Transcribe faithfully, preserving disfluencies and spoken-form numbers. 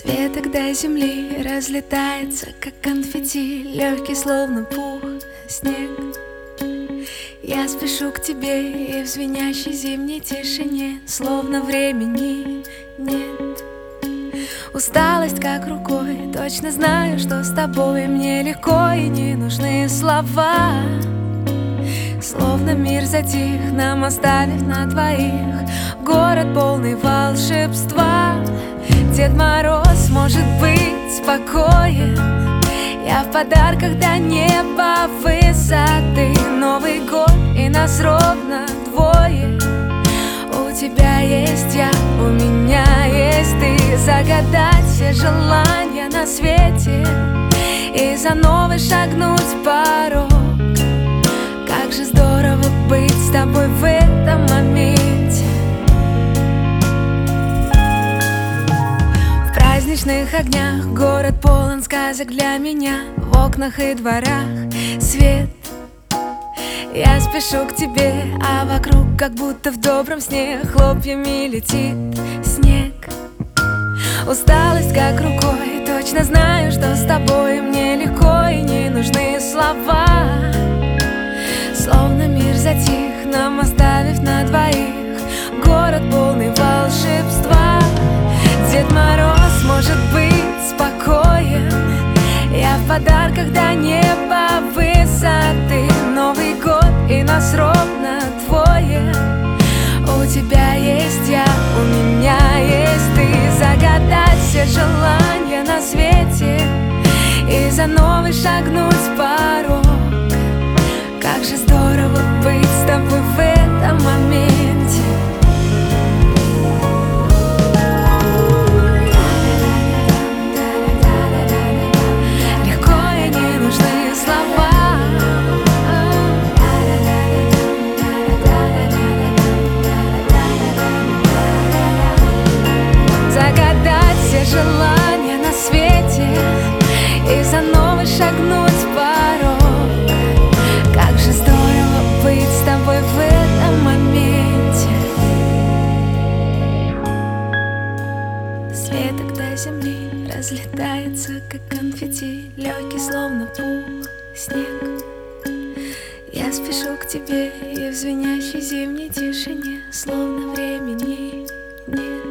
Свет до земли разлетается, как конфетти, легкий, словно пух, снег. Я спешу к тебе, и в звенящей зимней тишине словно времени нет. Усталость как рукой, точно знаю, что с тобой мне легко и не нужны слова. Словно мир затих, нам оставив на двоих город полный волшебства. Дед Мороз может быть спокоен, я в подарках до неба высоты. Новый год и нас ровно двое. У тебя есть я, у меня есть ты. Загадать все желания на свете и за новый шагнуть порог. Как же здорово быть с тобой в этом моменте. В праздничных огнях город полон сказок для меня. В окнах и дворах свет. Я спешу к тебе, а вокруг как будто в добром сне хлопьями летит снег. Усталость как рукой, точно знаю, что с тобой мне легко и не нужны слова. Словно мир затих, нам оставив на двоих город полный волшебства. Дед Мороз может быть спокоен, я в подарках до неба высоты. Новый год и нас ровно двое. У тебя есть я, у меня есть ты. Загадать все желания на свете и за новый шагнуть порог. Как же здорово быть с тобой в этом моменте. Легко и не нужны слова. Загадать все желания на свете и за новый шагнуть порог. Как же здорово быть с тобой в этом моменте. Светок до земли разлетается, как конфетти, легкий, словно пух, снег. Я спешу к тебе, и в звенящей зимней тишине словно времени нет.